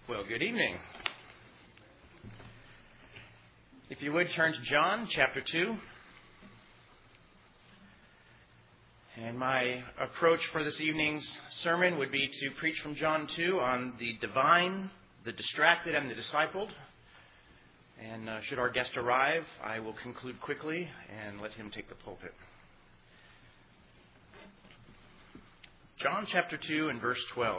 Well, good evening. If you would turn to John chapter 2. And my approach for this evening's sermon would be to preach from John 2 on the divine, the distracted, and the discipled. And should our guest arrive, I will conclude quickly and let him take the pulpit. John chapter 2 and verse 12.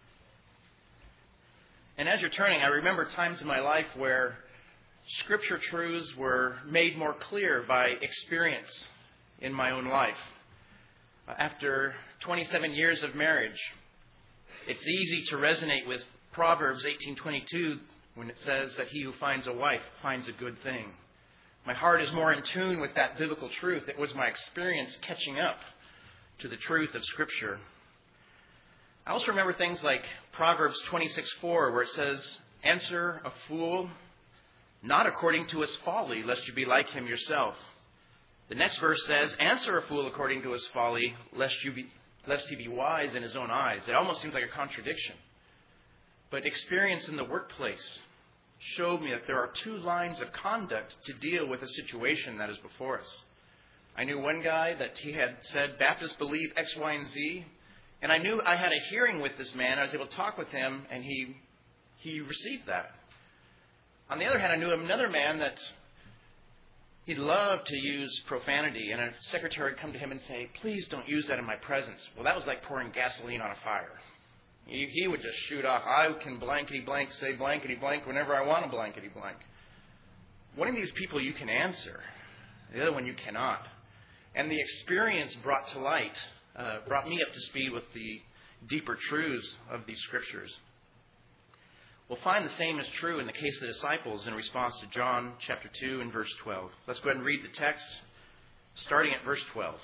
And as you're turning, I remember times in my life where Scripture truths were made more clear by experience in my own life. After 27 years of marriage, it's easy to resonate with Proverbs 18:22 when it says that he who finds a wife finds a good thing. My heart is more in tune with that biblical truth. It was my experience catching up to the truth of Scripture. I also remember things like Proverbs 26:4, where it says, "Answer a fool not according to his folly, lest you be like him yourself." The next verse says, "Answer a fool according to his folly, lest he be wise in his own eyes." It almost seems like a contradiction. But experience in the workplace showed me that there are two lines of conduct to deal with a situation that is before us. I knew one guy that he had said, "Baptists believe X, Y, and Z." And I knew I had a hearing with this man. I was able to talk with him, and he received that. On the other hand, I knew another man that he'd love to use profanity, and a secretary would come to him and say, "Please don't use that in my presence." Well, that was like pouring gasoline on a fire. He would just shoot off. I can blankety blank say blankety blank whenever I want to blankety blank. One of these people you can answer. The other one you cannot. And the experience brought to light, brought me up to speed with the deeper truths of these scriptures. We'll find the same is true in the case of the disciples in response to John chapter 2 and verse 12. Let's go ahead and read the text, starting at verse 12.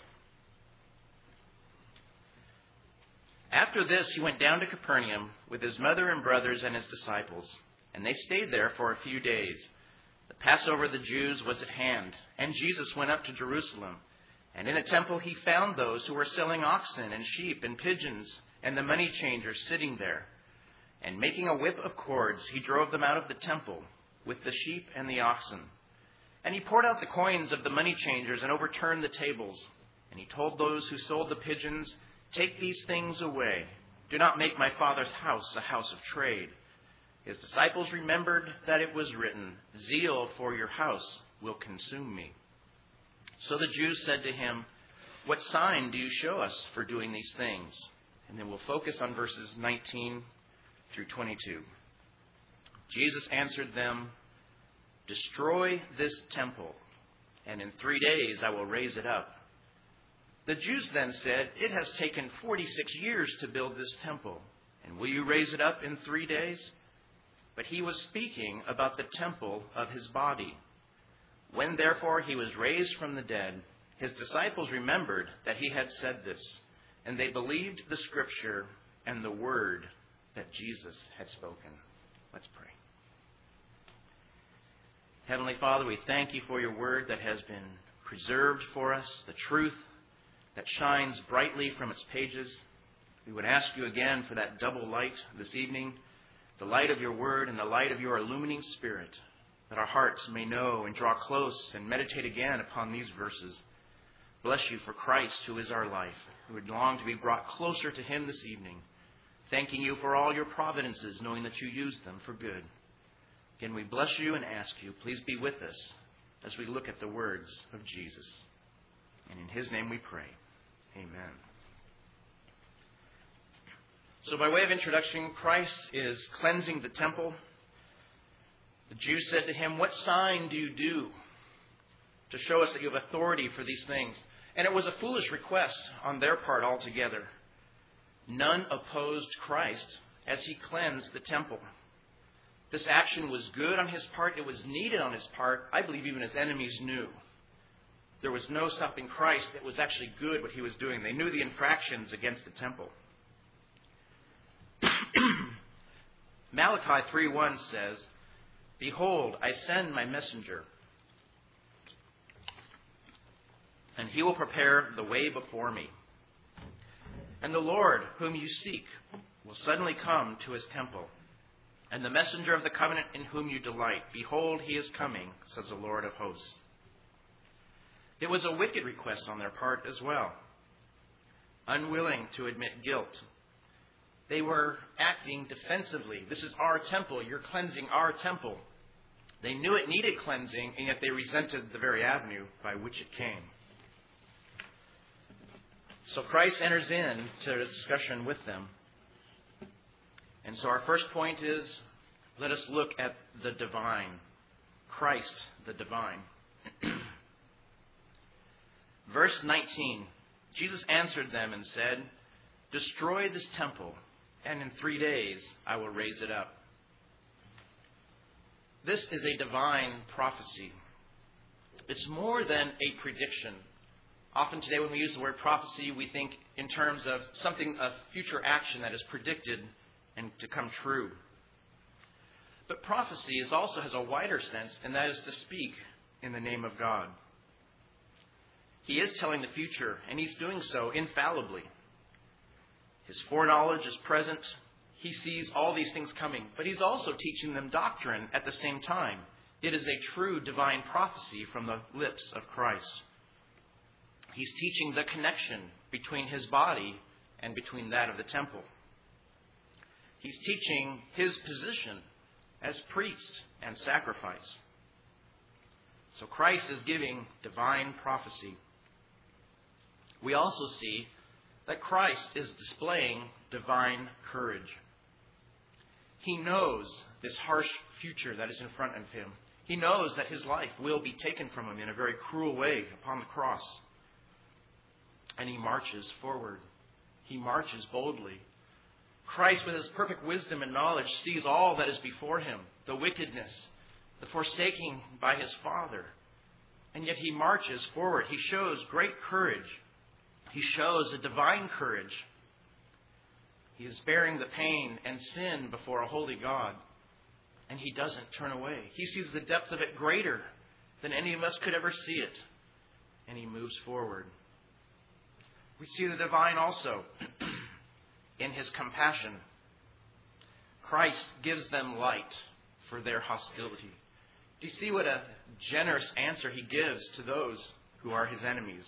After this, he went down to Capernaum with his mother and brothers and his disciples, and they stayed there for a few days. The Passover of the Jews was at hand, and Jesus went up to Jerusalem. And in the temple he found those who were selling oxen and sheep and pigeons, and the money changers sitting there. And making a whip of cords, he drove them out of the temple with the sheep and the oxen. And he poured out the coins of the money changers and overturned the tables. And he told those who sold the pigeons, "Take these things away. Do not make my Father's house a house of trade." His disciples remembered that it was written, "Zeal for your house will consume me." So the Jews said to him, "What sign do you show us for doing these things?" And then we'll focus on verses 19 through 22. Jesus answered them, "Destroy this temple, and in 3 days I will raise it up." The Jews then said, "It has taken 46 years to build this temple, and will you raise it up in 3 days?" But he was speaking about the temple of his body. When therefore he was raised from the dead, his disciples remembered that he had said this, and they believed the scripture and the word that Jesus had spoken. Let's pray. Heavenly Father, we thank you for your word that has been preserved for us, the truth that shines brightly from its pages. We would ask you again for that double light this evening, the light of your word and the light of your illumining spirit, that our hearts may know and draw close and meditate again upon these verses. Bless you for Christ, who is our life, who would long to be brought closer to him this evening, thanking you for all your providences, knowing that you use them for good. Again, we bless you and ask you, please be with us as we look at the words of Jesus. And in his name we pray. Amen. So by way of introduction, Christ is cleansing the temple. The Jews said to him, "What sign do you do to show us that you have authority for these things?" And it was a foolish request on their part altogether. None opposed Christ as he cleansed the temple. This action was good on his part. It was needed on his part. I believe even his enemies knew. There was no stopping Christ. It was actually good what he was doing. They knew the infractions against the temple. Malachi 3:1 says, "Behold, I send my messenger, and he will prepare the way before me. And the Lord, whom you seek, will suddenly come to his temple. and the messenger of the covenant in whom you delight. Behold, he is coming, says the Lord of hosts. It was a wicked request on their part as well, unwilling to admit guilt. They were acting defensively. This is our temple. You're cleansing our temple. They knew it needed cleansing, and yet they resented the very avenue by which it came. So Christ enters into a discussion with them. And so our first point is, let us look at the divine. Christ, the divine. Verse 19, Jesus answered them and said, destroy this temple, and in 3 days I will raise it up. This is a divine prophecy. It's more than a prediction. Often today when we use the word prophecy, we think in terms of something of future action that is predicted and to come true. But prophecy also has a wider sense, and that is to speak in the name of God. He is telling the future, and he's doing so infallibly. His foreknowledge is present. He sees all these things coming, but he's also teaching them doctrine at the same time. It is a true divine prophecy from the lips of Christ. He's teaching the connection between his body and between that of the temple. He's teaching his position as priest and sacrifice. So Christ is giving divine prophecy. We also see that Christ is displaying divine courage. He knows this harsh future that is in front of him. He knows that his life will be taken from him in a very cruel way upon the cross. And he marches forward. He marches boldly. Christ, with his perfect wisdom and knowledge, sees all that is before him, the wickedness, the forsaking by his Father. And yet he marches forward. He shows great courage. He shows a divine courage. He is bearing the pain and sin before a holy God. And he doesn't turn away. He sees the depth of it greater than any of us could ever see it. And he moves forward. We see the divine also in his compassion. Christ gives them light for their hostility. Do you see what a generous answer he gives to those who are his enemies?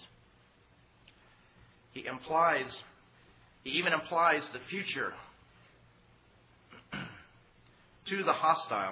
He even implies the future to the hostile.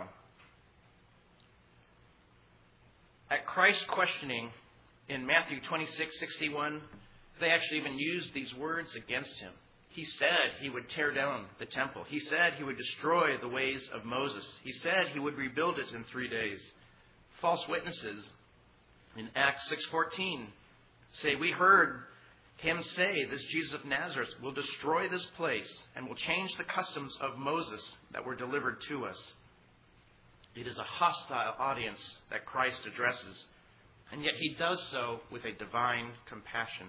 At Christ's questioning in Matthew 26:61, they actually even used these words against him. He said he would tear down the temple. He said he would destroy the ways of Moses. He said he would rebuild it in 3 days. False witnesses in Acts 6:14 say, we heard him say, this Jesus of Nazareth will destroy this place and will change the customs of Moses that were delivered to us. It is a hostile audience that Christ addresses, and yet he does so with a divine compassion.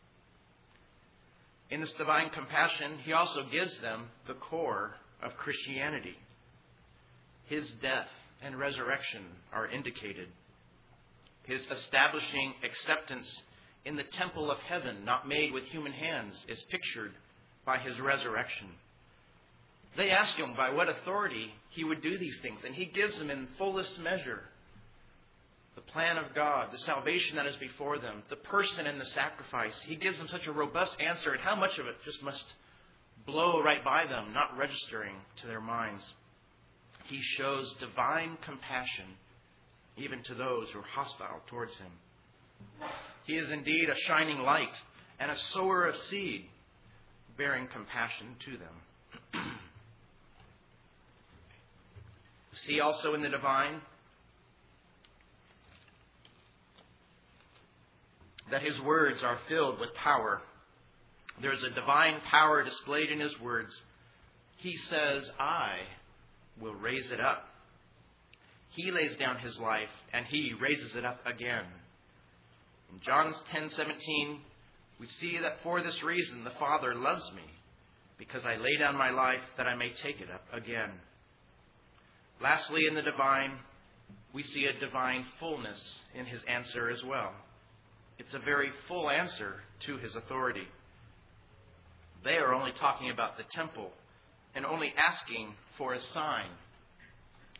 In this divine compassion, he also gives them the core of Christianity. His death and resurrection are indicated. His establishing acceptance in the temple of heaven, not made with human hands, is pictured by his resurrection. They ask him by what authority he would do these things, and he gives them in fullest measure the plan of God, the salvation that is before them, the person and the sacrifice. He gives them such a robust answer, and how much of it just must blow right by them, not registering to their minds. He shows divine compassion even to those who are hostile towards him. He is indeed a shining light and a sower of seed, bearing compassion to them. See also in the divine that his words are filled with power. There is a divine power displayed in his words. He says, I will raise it up. He lays down his life and he raises it up again. In John 10:17, we see that for this reason the Father loves me, because I lay down my life that I may take it up again. Lastly, in the divine, we see a divine fullness in his answer as well. It's a very full answer to his authority. They are only talking about the temple and only asking for a sign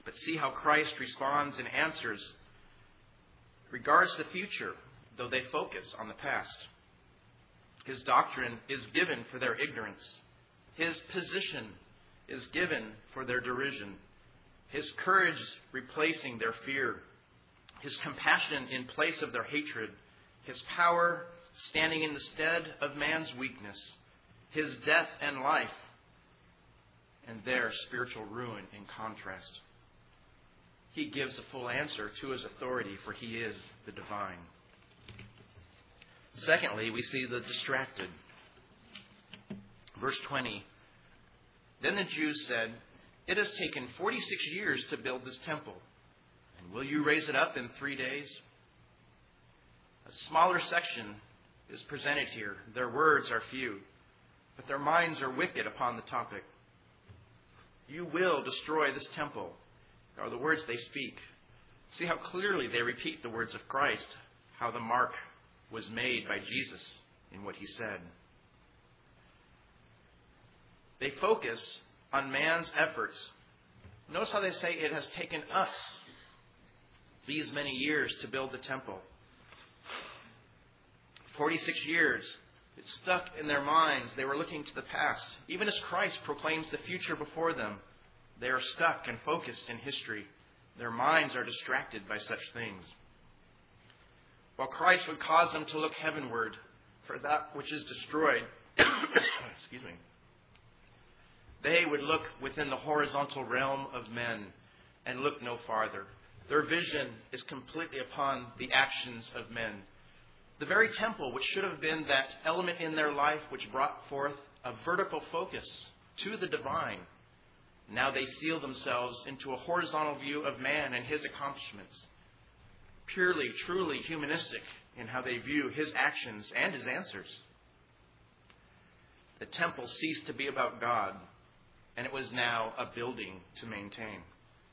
But see how Christ responds and answers, regards the future, though they focus on the past. His doctrine is given for their ignorance. His position is given for their derision. His courage replacing their fear. His compassion in place of their hatred. His power standing in the stead of man's weakness. His death and life, and their spiritual ruin in contrast. He gives a full answer to his authority, for he is the divine. Secondly, we see the distracted. Verse 20. Then the Jews said, "It has taken 46 years to build this temple, and will you raise it up in 3 days?" A smaller section is presented here. Their words are few, but their minds are wicked upon the topic. "You will destroy this temple," are the words they speak. See how clearly they repeat the words of Christ, how the mark was made by Jesus in what he said. They focus on man's efforts. Notice how they say it has taken us these many years to build the temple. 46 years. It stuck in their minds. They were looking to the past. Even as Christ proclaims the future before them, they are stuck and focused in history. Their minds are distracted by such things. While Christ would cause them to look heavenward for that which is destroyed, excuse me, they would look within the horizontal realm of men and look no farther. Their vision is completely upon the actions of men. The very temple, which should have been that element in their life which brought forth a vertical focus to the divine, now they seal themselves into a horizontal view of man and his accomplishments. Purely, truly humanistic in how they view his actions and his answers. The temple ceased to be about God, and it was now a building to maintain.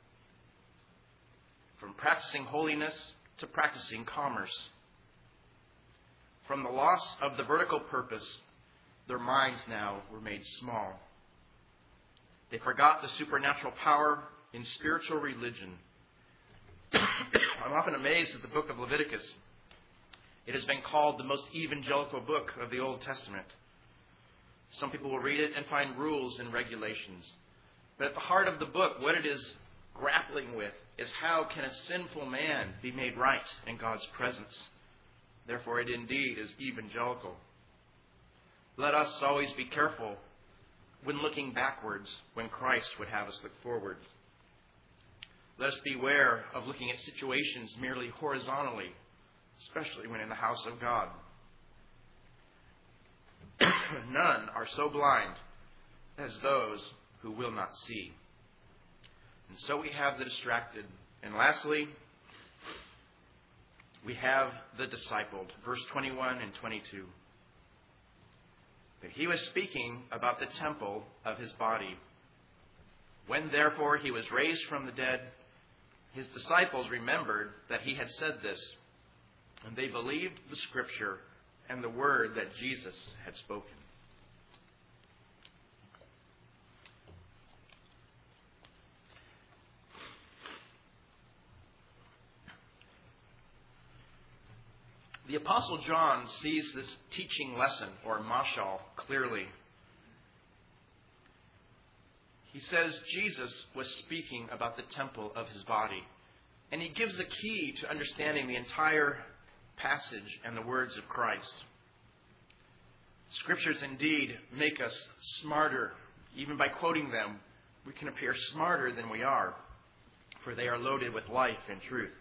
From practicing holiness to practicing commerce. From the loss of the vertical purpose, their minds now were made small. They forgot the supernatural power in spiritual religion. I'm often amazed at the book of Leviticus. It has been called the most evangelical book of the Old Testament. Some people will read it and find rules and regulations. But at the heart of the book, what it is grappling with is how can a sinful man be made right in God's presence. Therefore, it indeed is evangelical. Let us always be careful when looking backwards when Christ would have us look forward. Let us beware of looking at situations merely horizontally, especially when in the house of God. None are so blind as those who will not see. And so we have the distracted. And lastly, we have the discipled. Verse 21 and 22. But he was speaking about the temple of his body. When therefore he was raised from the dead, his disciples remembered that he had said this, and they believed the scripture and the word that Jesus had spoken. The Apostle John sees this teaching lesson, or mashal, clearly. He says Jesus was speaking about the temple of his body. And he gives a key to understanding the entire passage and the words of Christ. Scriptures indeed make us smarter. Even by quoting them, we can appear smarter than we are, for they are loaded with life and truth.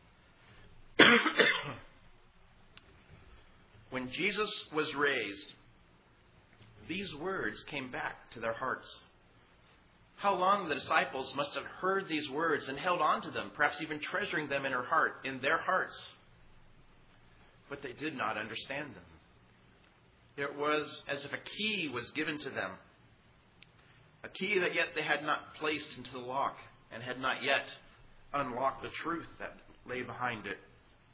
When Jesus was raised, these words came back to their hearts. How long the disciples must have heard these words and held on to them, perhaps even treasuring them in their hearts. But they did not understand them. It was as if a key was given to them. A key that yet they had not placed into the lock and had not yet unlocked the truth that lay behind it.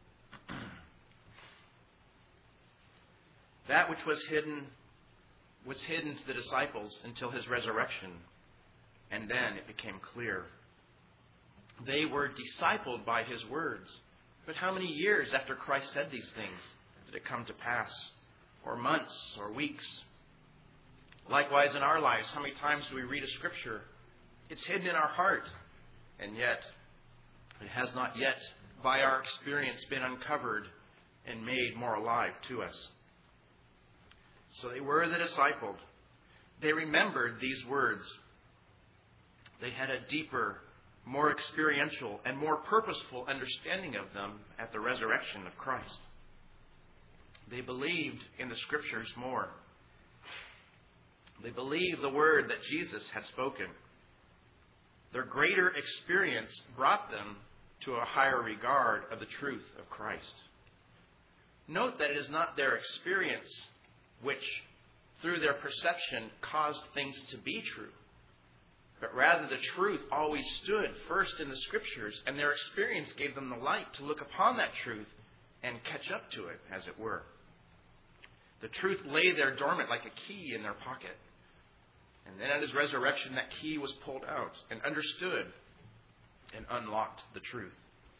That which was hidden to the disciples until his resurrection, and then it became clear. They were discipled by his words. But how many years after Christ said these things did it come to pass? Or months or weeks? Likewise in our lives, how many times do we read a scripture? It's hidden in our heart, and yet it has not yet, by our experience, been uncovered and made more alive to us. So they were the discipled. They remembered these words. They had a deeper, more experiential, and more purposeful understanding of them at the resurrection of Christ. They believed in the Scriptures more. They believed the word that Jesus had spoken. Their greater experience brought them to a higher regard of the truth of Christ. Note that it is not their experience which, through their perception, caused things to be true, but rather the truth always stood first in the Scriptures, and their experience gave them the light to look upon that truth and catch up to it, as it were. The truth lay there dormant like a key in their pocket. And then at his resurrection, that key was pulled out and understood and unlocked the truth.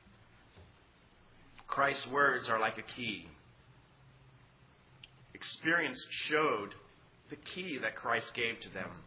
Christ's words are like a key. Experience showed the key that Christ gave to them.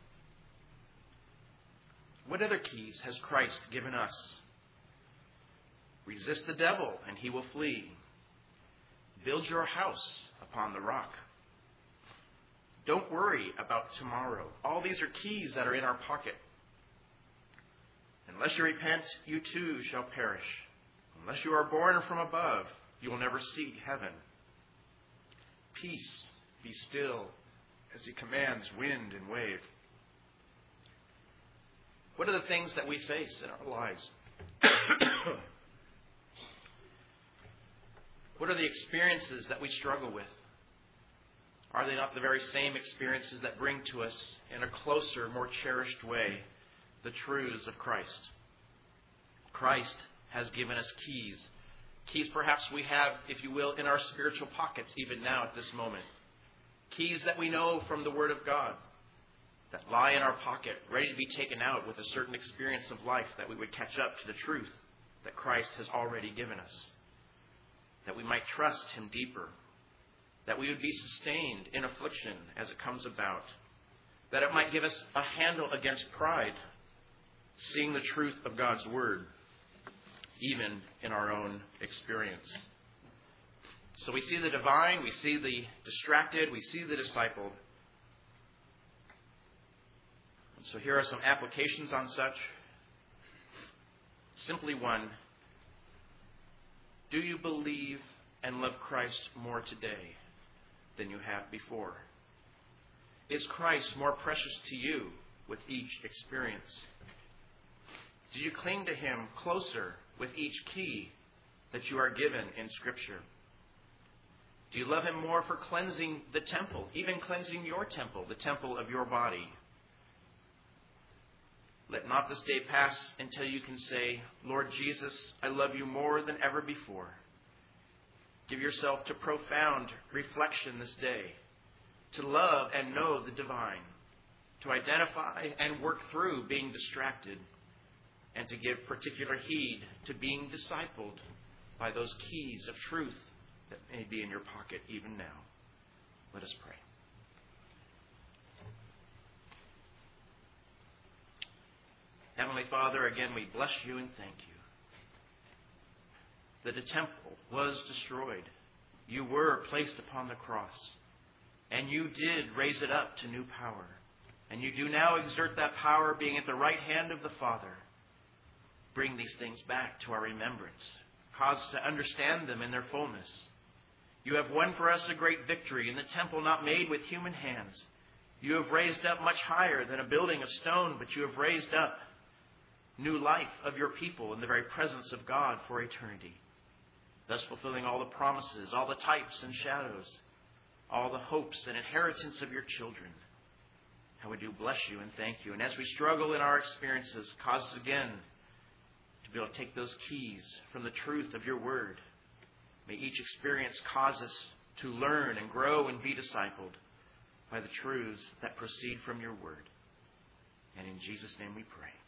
What other keys has Christ given us? Resist the devil and he will flee. Build your house upon the rock. Don't worry about tomorrow. All these are keys that are in our pocket. Unless you repent, you too shall perish. Unless you are born from above, you will never see heaven. Peace, be still, as he commands wind and wave. What are the things that we face in our lives? What are the experiences that we struggle with? Are they not the very same experiences that bring to us in a closer, more cherished way the truths of Christ? Christ has given us keys. Keys perhaps we have, if you will, in our spiritual pockets even now at this moment. Keys that we know from the Word of God that lie in our pocket, ready to be taken out with a certain experience of life, that we would catch up to the truth that Christ has already given us. That we might trust him deeper. That we would be sustained in affliction as it comes about. That it might give us a handle against pride, seeing the truth of God's Word, even in our own experience. So we see the divine, we see the distracted, we see the discipled. And so here are some applications on such. Simply one. Do you believe and love Christ more today than you have before? Is Christ more precious to you with each experience? Do you cling to him closer with each key that you are given in Scripture? Do you love him more for cleansing the temple, even cleansing your temple, the temple of your body? Let not this day pass until you can say, Lord Jesus, I love you more than ever before. Give yourself to profound reflection this day, to love and know the divine, to identify and work through being distracted, and to give particular heed to being discipled by those keys of truth that may be in your pocket even now. Let us pray. Heavenly Father, again we bless you and thank you that the temple was destroyed. You were placed upon the cross, and you did raise it up to new power. And you do now exert that power, being at the right hand of the Father. Bring these things back to our remembrance. Cause us to understand them in their fullness. You have won for us a great victory in the temple not made with human hands. You have raised up much higher than a building of stone, but you have raised up new life of your people in the very presence of God for eternity. Thus fulfilling all the promises, all the types and shadows, all the hopes and inheritance of your children. How we do bless you and thank you. And as we struggle in our experiences, cause us again to be able to take those keys from the truth of your word. May each experience cause us to learn and grow and be discipled by the truths that proceed from your word. And in Jesus' name we pray.